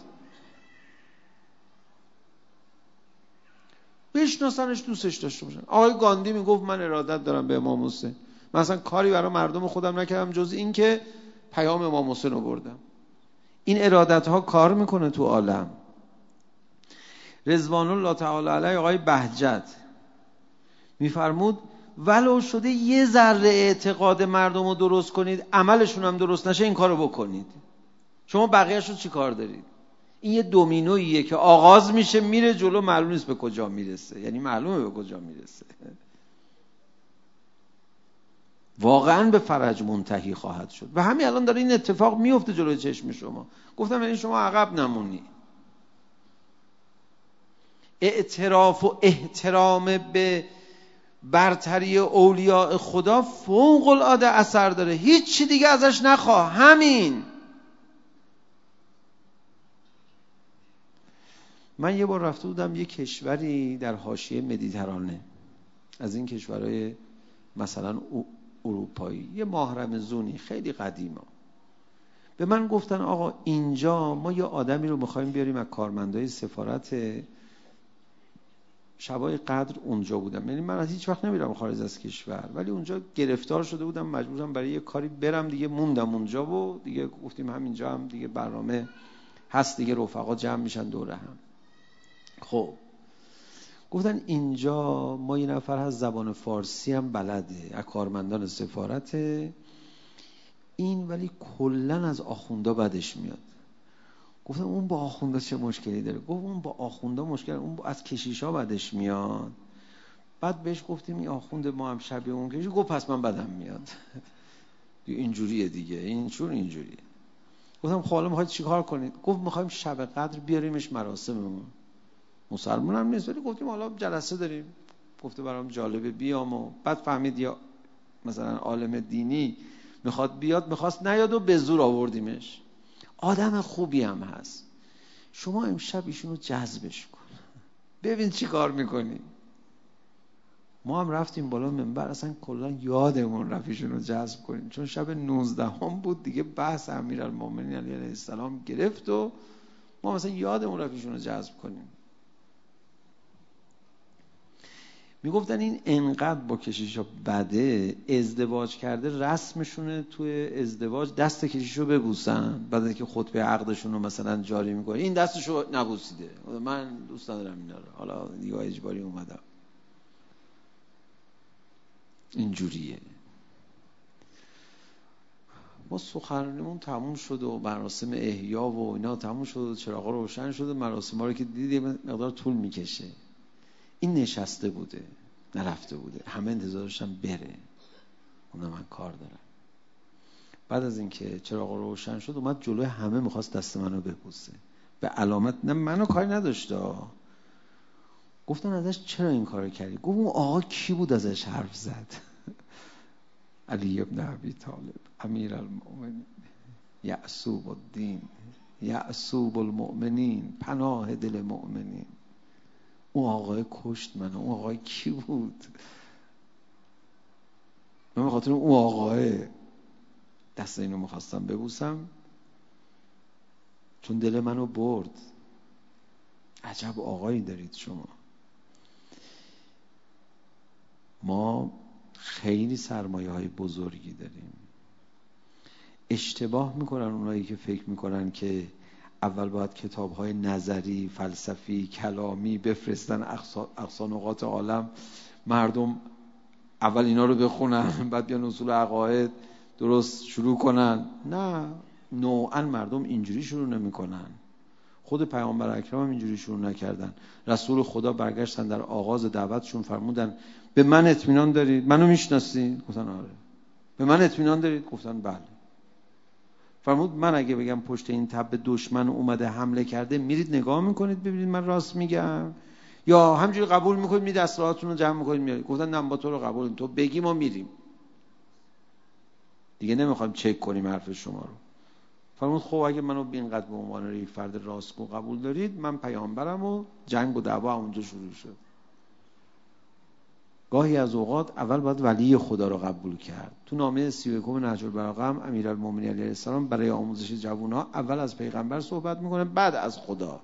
بشناسنش، دوستش داشته باشن. آقای گاندی میگفت من ارادت دارم به امام حسین، من اصلا کاری برای مردم خودم نکردم جز این که پیام امام حسین رو بردم. این ارادت ها کار میکنه تو عالم. رضوان الله تعالی علیه آقای بهجت میفرمود ولو شده یه ذره اعتقاد مردم رو درست کنید، عملشون هم درست نشه، این کارو بکنید. شما بقیه‌اش رو چی کار دارید؟ این یه دومینوییه که آغاز میشه میره جلو، معلوم نیست به کجا میرسه. یعنی معلومه به کجا میرسه، واقعا به فرج منتهی خواهد شد. و همین الان داره این اتفاق میفته جلوی چشم شما. گفتم یعنی شما عقب نمونی. اعتراف و احترام به برتری اولیاء خدا فوق العاده اثر داره. هیچ چی دیگه ازش نخواه، همین. من یه بار رفته بودم یه کشوری در حاشیه مدیترانه، از این کشورهای مثلا اروپایی، یه ماهرمزونی خیلی قدیما. به من گفتن آقا اینجا ما یه آدمی رو میخوایم بیاریم از کارمندای سفارت. شبای قدر اونجا بودم، یعنی من از هیچ وقت نمیرم خارج از کشور، ولی اونجا گرفتار شده بودم، مجبورم برای یه کاری برم دیگه، موندم اونجا و دیگه گفتیم همینجا هم دیگه برنامه هست دیگه، رفقا جمع میشن دوره هم. خب گفتن اینجا ما یه نفر هست زبان فارسی هم بلده، از کارمندان سفارت این، ولی کلن از آخوندا بدش میاد. گفتم اون با آخوندا چه مشکلی داره؟ گفت اون با آخوندا مشکل، اون با از کشیشا بدش میاد. بعد بهش گفتیم این آخوند ما هم شبیه اون کشیش. گفت پس من بدم میاد. اینجوریه دیگه، این چون اینجوریه. گفتم خب حالا میخواید چیکار کنید؟ گفت میخوایم شب قدر بیاریمش مراسممون. مسلمان هم نیست، ولی گفتیم حالا جلسه داریم، گفته برام جالبه بیام. و بعد فهمید یا مثلا عالم دینی میخواد بیاد، میخواست نیاد و به زور آوردیمش. آدم خوبی هم هست. شما امشب ایشونو جذبش کن، ببین چی کار میکنی. ما هم رفتیم بالا منبر، اصلا کلا یادمون رفت ایشونو جذب کنیم، چون شب نوزدهم بود دیگه، بحث امیرالمومنین علیه السلام گرفت و ما مثلا یادمون رفت ایشونو جذب کنیم. میگفتن این انقدر با کشیشا بده، ازدواج کرده رسمشونه توی ازدواج دست کشیشو ببوسن، بعد اینکه خطبه عقدشون رو مثلا جاری میکنه این دستشو نبوسیده. من دوست ندارم اینا رو، حالا دیگه اجباری اومدم. اینجوریه. ما سخنرانیمون تموم شد و مراسم احیا و اینا تموم شد و چراغا روشن شد، مراسم‌ها رو که دیدیم مقدار طول میکشه. این نشسته بوده، نرفته بوده، همه انتظارشم بره، اونم من کار دارم. بعد از اینکه چراغ روشن شد اومد جلوی همه، میخواست دست منو ببوسه به علامت، نه منو کاری نداشته. گفتن ازش چرا این کارو کردی؟ گفت اون آقا کی بود ازش حرف زد؟ علی ابن ابی طالب امیرالمومنین یعصوب الدین یعصوب المؤمنین، پناه دل مؤمنین. اون آقای کشت منو. اون آقای کی بود؟ من به خاطر اون آقای دست اینو میخواستم ببوسم، چون دل منو برد. عجب آقایی دارید شما. ما خیلی سرمایه های بزرگی داریم. اشتباه میکنن اونایی که فکر میکنن که اول باید کتاب‌های نظری، فلسفی، کلامی بفرستن اقصا نقاط عالم، مردم اول اینا رو بخونن بعد بیان اصول عقاید درست شروع کنن. نه، نوعا مردم اینجوری شروع نمی‌کنن. خود پیامبر اکرم هم اینجوری شروع نکردن. رسول خدا برگشتن در آغاز دعوتشون فرمودن به من اطمینان دارید؟ منو میشناسید؟ گفتن آره. به من اطمینان دارید؟ گفتن بله. فرمود من اگه بگم پشت این تپه دشمن اومده حمله کرده، میرید نگاه میکنید ببینید من راست میگم یا همجوری قبول میکنید می دستوراتتون رو جمع میکنید میارید؟ گفتن نه با تو رو قبول، تو بگی ما میریم دیگه، نمیخوایم چک کنیم حرف شما رو. فرمود خب اگه منو اینقدر به عنوان یک فرد راستگو قبول دارید، من پیامبرم و جنگ و دعوا اونجا شروع شد. گاهی از اوقات اول باید ولی خدا رو قبول کرد. تو نامه سی و یکم نهج البلاغه هم امیرالمومنین علیه السلام برای آموزش جوان‌ها اول از پیغمبر صحبت میکنه، بعد از خدا.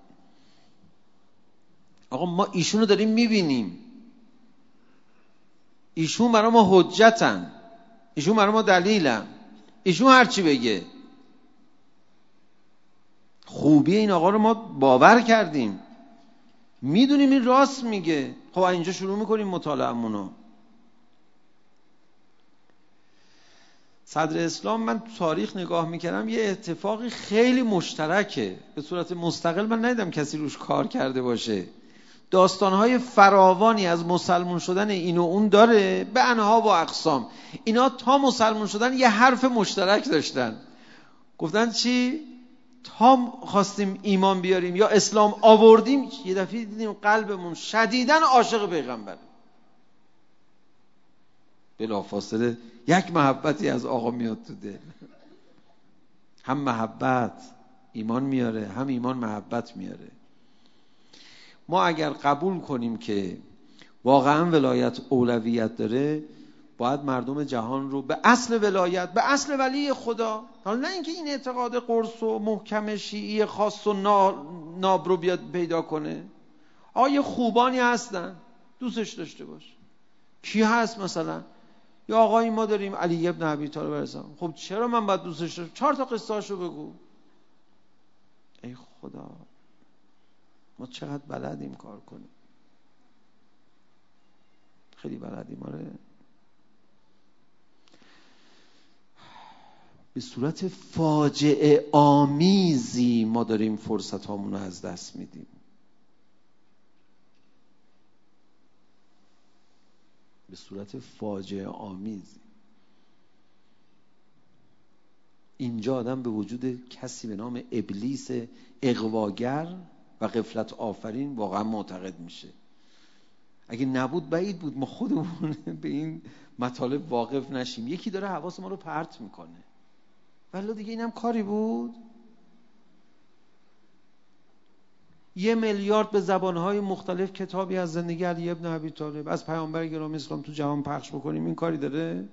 آقا ما ایشون رو داریم میبینیم، ایشون برای ما حجتن، ایشون برای ما دلیلن، ایشون هرچی بگه. خوبی این آقا رو ما باور کردیم، میدونیم این راست میگه. خب اینجا شروع میکنیم مطالعه‌مونو. صدر اسلام، من تو تاریخ نگاه میکردم یه اتفاقی خیلی مشترکه، به صورت مستقل من ندیدم کسی روش کار کرده باشه. داستانهای فراوانی از مسلمون شدن این و اون داره به انواع و اقسام. اینا تا مسلمون شدن یه حرف مشترک داشتن، گفتن چی؟ تا خواستیم ایمان بیاریم یا اسلام آوردیم، یه دفعه دیدیم قلبمون شدیداً عاشق پیغمبر. بلافاصله یک محبتی از آقا میاد تو دل. هم محبت ایمان میاره، هم ایمان محبت میاره. ما اگر قبول کنیم که واقعا ولایت اولویت داره، باید مردم جهان رو به اصل ولایت، به اصل ولی خدا، حالا نه اینکه این اعتقاد قرص و محکم شیعی خاص و ناب رو بیاد پیدا کنه. آیا خوبانی هستن دوستش داشته باش؟ کی هست مثلا؟ یا آقایی ما داریم علی ابن ابی طالب علیه. خب چرا من باید دوستش داشتم؟ چهار تا قصه‌اشو بگو. ای خدا، ما چقدر بلدیم کار کنیم. خیلی بلدیم. آره، به صورت فاجعه آمیزی ما داریم فرصت هامون رو از دست میدیم. به صورت فاجعه آمیزی. اینجا آدم به وجود کسی به نام ابلیس اغواگر و غفلت آفرین واقعا معتقد میشه. اگه نبود بعید بود ما خودمون به این مطالب واقف نشیم. یکی داره حواس ما رو پرت میکنه، ولی دیگه اینم کاری بود. یه میلیارد به زبانهای مختلف کتابی از زندگی علی ابن ابی طالب، از پیامبر گرامی اسلام تو جهان پخش بکنیم، این کاری داره؟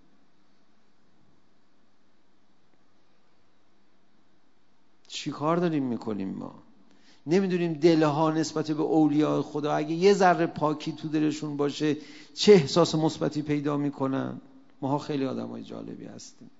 چی کار داریم میکنیم ما؟ نمیدونیم دلها نسبت به اولیاء خدا اگه یه ذره پاکی تو دلشون باشه چه احساس مثبتی پیدا میکنن. ماها خیلی آدمای جالبی هستیم.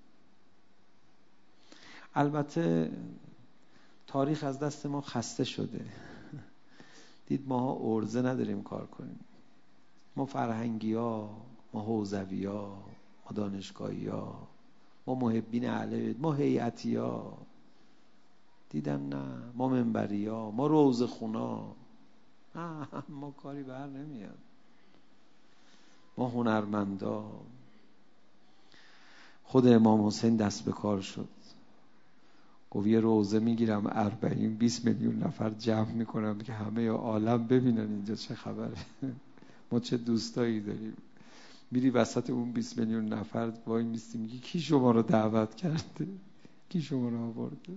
البته تاریخ از دست ما خسته شده. دید ماها ارزه نداریم کار کنیم. ما فرهنگی ها، ما حوزوی ها، ما دانشگاهی ها، ما محبین اهل بیت، ما هیئتی ها، دیدن نه ما منبری ها، ما روضه خونا، ما کاری بر نمیاد. ما هنرمندا. خود امام حسین دست به کار شد، گفت یه روزه میگیرم اربعین بیست میلیون نفر جمع میکنم که همه عالم ببینن اینجا چه خبره. ما چه دوستایی داریم. میری وسط اون بیست میلیون نفر وای میستی میگی کی شما رو دعوت کرده؟ کی شما رو آورده؟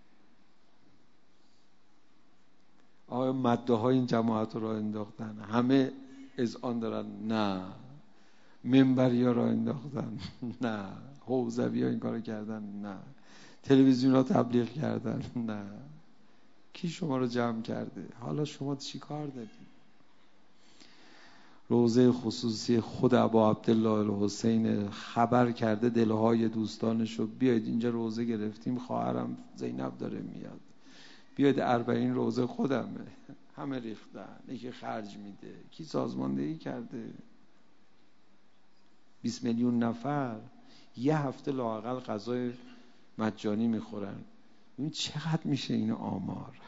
آیا مده های این جماعت رو انداختن؟ همه اذعان دارن؟ نه. منبری ها رو انداختن؟ نه. حوزوی ها این کار کردن؟ نه. تلویزیون ها تبلیغ کردن؟ نه. کی شما رو جمع کرده؟ حالا شما چی کار دارید؟ روزه خصوصی خود ابا عبدالله الحسین خبر کرده دلهای دوستانشو بیاید اینجا روزه گرفتیم، خواهرم زینب داره میاد، بیاید اربعین روزه خودمه. همه ریختن. یکی خرج میده، کی سازماندهی کرده. بیست میلیون نفر یه هفته لااقل غذای مجانی میخورن. این چقدر میشه این آمار؟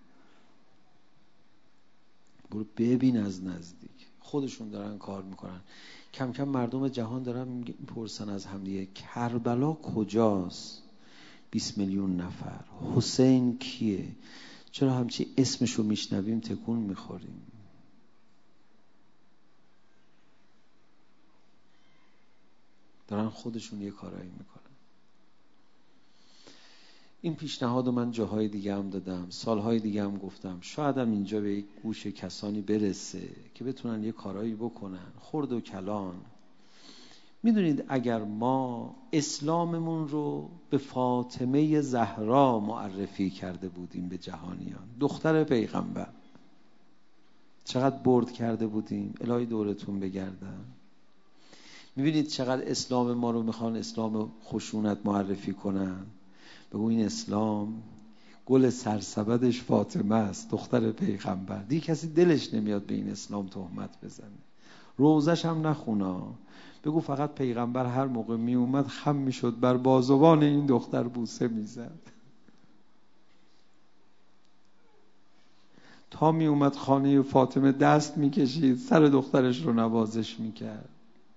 برو ببین از نزدیک. خودشون دارن کار میکنن. کم کم مردم جهان دارن میپرسن از همدیگه کربلا کجاست؟ بیست میلیون نفر. حسین کیه؟ چرا همچی اسمشو میشنویم تکون میخوریم؟ دارن خودشون یه کارایی میکنن. این پیشنهاد رو من جاهای دیگه هم دادم، سالهای دیگه هم گفتم، شاید هم اینجا به یک گوش کسانی برسه که بتونن یه کارایی بکنن خرد و کلان. میدونید اگر ما اسلاممون رو به فاطمه زهرا معرفی کرده بودیم به جهانیان، دختر پیغمبر، چقدر برد کرده بودیم. الهی دورتون بگردم. میبینید چقدر اسلام ما رو میخوان اسلام خشونت معرفی کنن. بگو این اسلام گل سرسبدش فاطمه است، دختر پیغمبر. دیگه کسی دلش نمیاد به این اسلام تهمت بزنه. روزش هم نخونا. بگو فقط پیغمبر هر موقع می اومد خم میشد بر بازوان این دختر بوسه میزد، تا می اومد خانه فاطمه دست میکشید سر دخترش رو نوازش میکرد،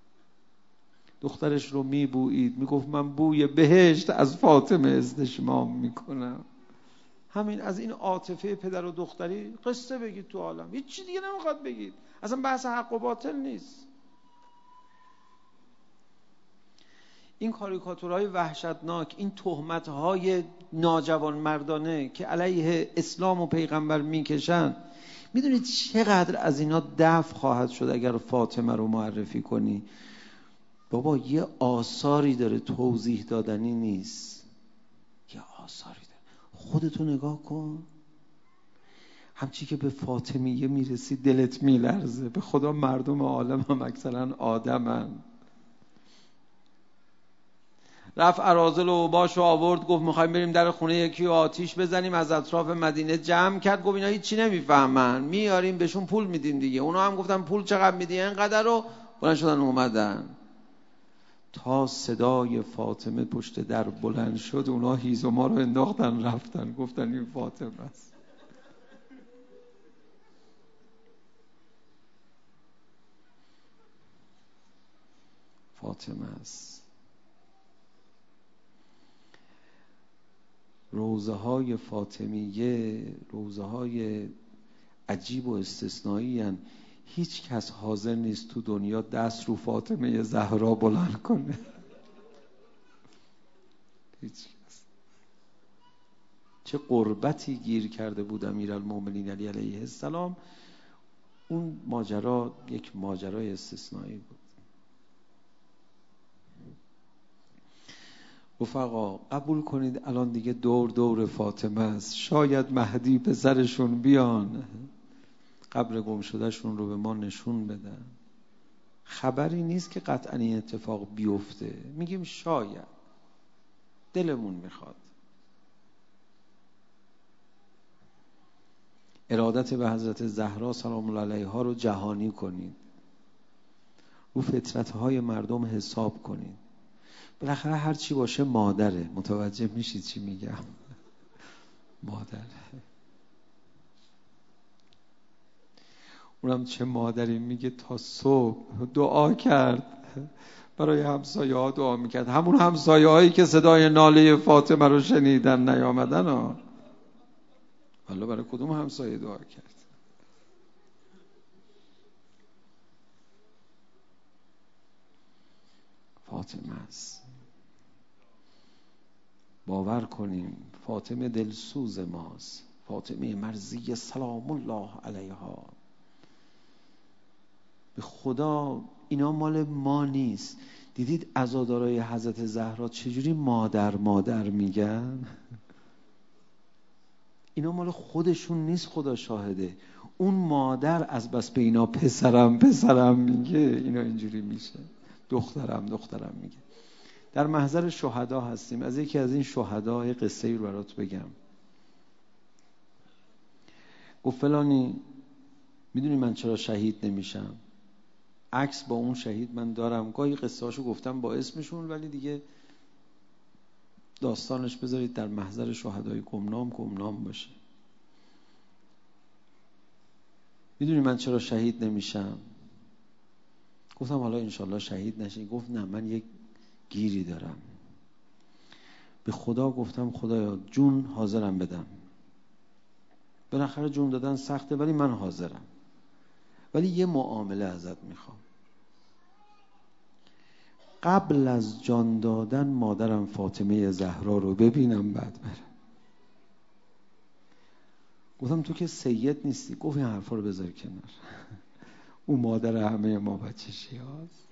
دخترش رو میبویید، میگفت من بوی بهشت از فاطمه استشمام میکنم. همین از این عاطفه پدر و دختری قصه بگید تو عالم، هیچ چی دیگه نمیخواد بگید، اصلا بحث حق و باطل نیست. این کاریکاتورهای وحشتناک، این تهمتهای ناجوان مردانه که علیه اسلام و پیغمبر میکشن، میدونید چقدر از اینا دفع خواهد شد اگر فاطمه رو معرفی کنی؟ بابا یه آثاری داره، توضیح دادنی نیست، یه آثاری داره. خودتو نگاه کن، همچی که به فاطمیه میرسی دلت میلرزه. به خدا مردم عالم هم اکثرا آدمن. رفت اراذل و اوباش و آورد، گفت میخوایم بریم در خونه یکی و آتیش بزنیم. از اطراف مدینه جمع کرد، گفت اینا هیچی نمیفهمن، میاریم بهشون پول میدیم دیگه. اونا هم گفتن پول چقدر میدی؟ اینقدر. رو بلند شدن اومدن. تا صدای فاطمه پشت در بلند شد، اونا هیزوما رو انداختن رفتن، گفتن این فاطمه است. فاطمه است. روزه های فاطمیه روزه های عجیب و استثنایی هن. هیچ کس حاضر نیست تو دنیا دست رو فاطمه زهرا بلند کنه. هیچ کس. چه قربتی گیر کرده بود امیرالمومنین علی علیه السلام. اون ماجرا یک ماجرای استثنایی بود. رفقا قبول کنید الان دیگه دور دور فاطمه است. شاید مهدی پسرشون بیان قبر گم شدهشون رو به ما نشون بدن. خبری نیست که قطعا این اتفاق بیفته، میگیم شاید، دلمون میخواد. ارادت به حضرت زهرا سلام الله علیها رو جهانی کنید، رو فطرتهای مردم حساب کنید. بالاخره هر چی باشه مادره. متوجه میشید چی میگم؟ مادر. اونم چه مادری میگه تا صبح دعا کرد برای همسایه ها، دعا میکرد. همون همسایه هایی که صدای ناله فاطمه رو شنیدن نیامدن ها. حالا برای کدوم همسایه دعا کرد؟ فاطمه است. باور کنیم فاطمه دلسوز ماست. فاطمه مرضیه سلام الله علیها. به خدا اینا مال ما نیست. دیدید عزادارای حضرت زهرا چجوری مادر مادر میگن؟ اینا مال خودشون نیست، خدا شاهده. اون مادر از بس به اینا پسرم پسرم میگه، اینا اینجوری میشه. دخترم دخترم میگه. در محضر شهدا هستیم. از یکی از این شهدا یه قصه رو برات بگم. گفت فلانی میدونی من چرا شهید نمیشم؟ عکس با اون شهید من دارم. گاهی قصه هاشو گفتم با اسمشون، ولی دیگه داستانش بذارید در محضر شهدای گمنام گمنام باشه. میدونی من چرا شهید نمیشم؟ گفتم حالا انشالله شهید نشی. گفت نه، من یک گیری دارم. به خدا گفتم خدایا جون حاضرم بدم. بالاخره جون دادن سخته ولی من حاضرم، ولی یه معامله ازت میخوام. قبل از جان دادن مادرم فاطمه زهرا رو ببینم بعد برم. گفتم تو که سید نیستی. گفت این حرفا رو بذار کنار. او مادر همه ما بچه شیعاست.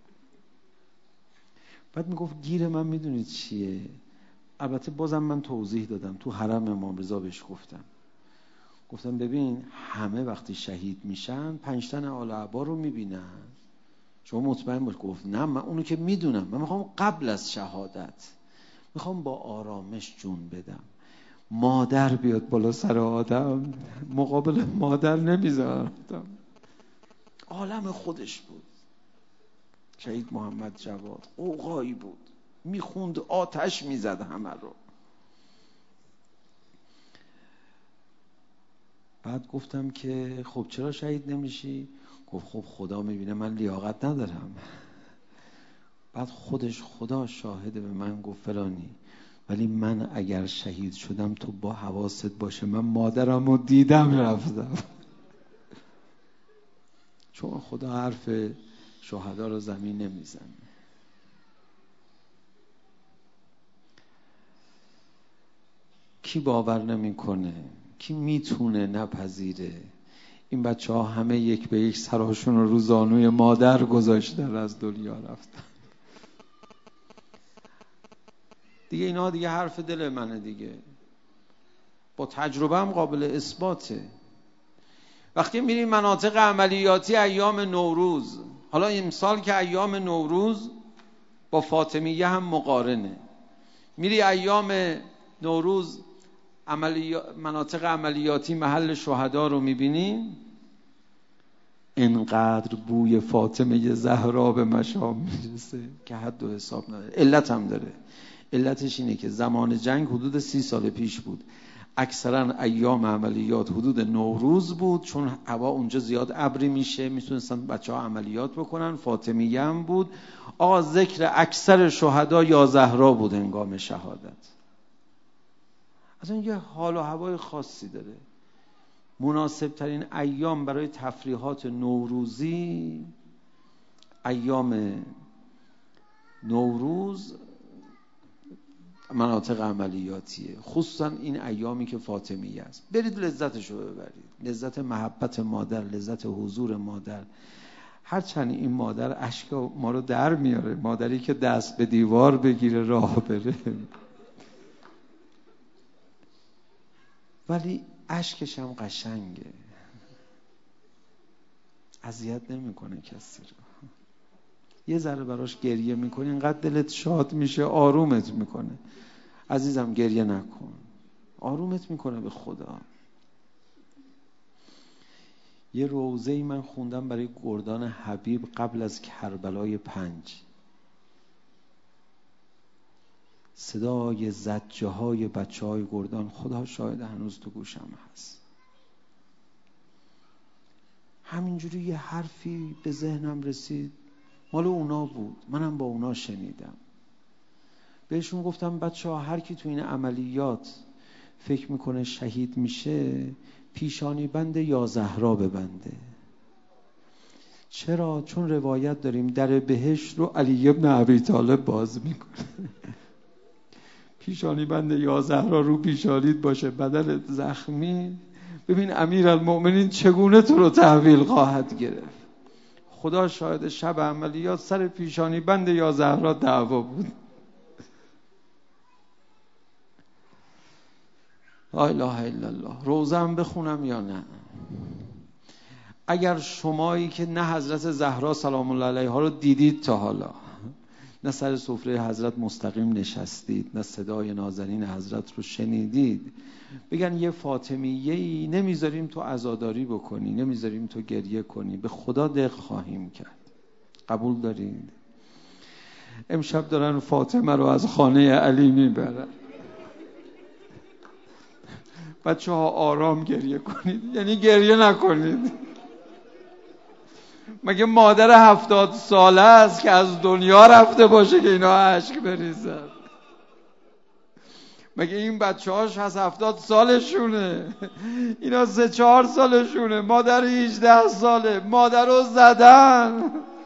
بعد میگفت گیر من میدونید چیه؟ البته بازم من توضیح دادم. تو حرم امام رضا بهش گفتم گفتم ببین همه وقتی شهید میشن پنج تن آل عبا رو میبینن، شما مطمئن باش. گفت نه من اونو که میدونم، من میخوام قبل از شهادت میخوام با آرامش جون بدم. مادر بیاد بالا سر آدم، مقابل مادر نمیذارم. عالم خودش بود. شهید محمد جواد قوقایی بود، میخوند آتش میزد همه رو. بعد گفتم که خب چرا شهید نمیشی؟ گفت خب خدا میبینه من لیاقت ندارم. بعد خودش خدا شاهده به من گفت فلانی، ولی من اگر شهید شدم تو با حواست باشه من مادرم رو دیدم رفتم. چون خدا حرف شهدا رو زمین نمیزنه. کی باور نمیکنه؟ کی میتونه نپذیره؟ این بچه ها همه یک به یک سراشون رو رو زانوی مادر گذاشتن، از دنیا رفتن. دیگه اینا دیگه حرف دل منه دیگه، با تجربه هم قابل اثباته. وقتی میری مناطق عملیاتی ایام نوروز، حالا امسال که ایام نوروز با فاطمیه هم مقارنه، میری ایام نوروز عملی... مناطق عملیاتی محل شهدا رو میبینی، اینقدر بوی فاطمه زهرا به مشام میرسه که حد و حساب نداره. علت هم داره. علتش اینه که زمان جنگ حدود سی سال پیش بود، اکثرا ایام عملیات حدود نوروز بود، چون هوا اونجا زیاد ابری میشه، میتونستن بچه ها عملیات بکنن. فاطمیه هم بود. آقا ذکر اکثر شهدا یا زهرا بود هنگام شهادت. اصلا یه حال و هوای خاصی داره. مناسب ترین ایام برای تفریحات نوروزی ایام نوروز مناطق عملیاتیه، خصوصا این ایامی که فاطمیه است. برید لذتشو ببرید، لذت محبت مادر، لذت حضور مادر. هرچند این مادر اشک ما رو در میاره، مادری که دست به دیوار بگیره راه بره، ولی اشکش هم قشنگه، اذیت نمیکنه کسی رو. یه ذره براش گریه میکنی اینقدر دلت شاد میشه، آرومت میکنه. عزیزم گریه نکن، آرومت میکنه به خدا. یه روزه‌ای من خوندم برای گردان حبیب قبل از کربلای پنج، صدای زجه های بچه های گردان خدا شاید هنوز تو گوشم هست. همینجوری یه حرفی به ذهنم رسید، مال اونا بود، منم با اونا شنیدم. بهشون گفتم بچه ها هر کی تو این عملیات فکر میکنه شهید میشه پیشانی بند یا زهرا ببنده. چرا؟ چون روایت داریم در بهشت رو علی ابن ابی طالب باز میکنه. پیشانی بند یا زهرا رو پیشانیت باشه، بدن زخمی، ببین امیرالمؤمنین چگونه تو رو تحویل خواهد گرفت. خدا شاهد شب عملیات سر پیشانی بند یا زهرا دعوا بود. لا اله الا الله. روزه هم بخونم یا نه؟ اگر شمایی که نه حضرت زهرا سلام الله علیها رو دیدید تا حالا، نه سر سفره حضرت مستقیم نشستید، نه صدای نازنین حضرت رو شنیدید، بگن یه فاطمیه‌ای نمیذاریم تو عزاداری بکنی، نمیذاریم تو گریه کنی، به خدا دق خواهیم کرد. قبول دارید؟ امشب دارن فاطمه رو از خانه علی میبرن. بچه ها آرام گریه کنید، یعنی گریه نکنید. مگه مادر هفتاد ساله است که از دنیا رفته باشه که اینا اشک بریزن؟ مگه این بچه هاش هست هفتاد سالشونه؟ اینا سه چهار سالشونه. مادر هجده ساله، مادر رو زدن.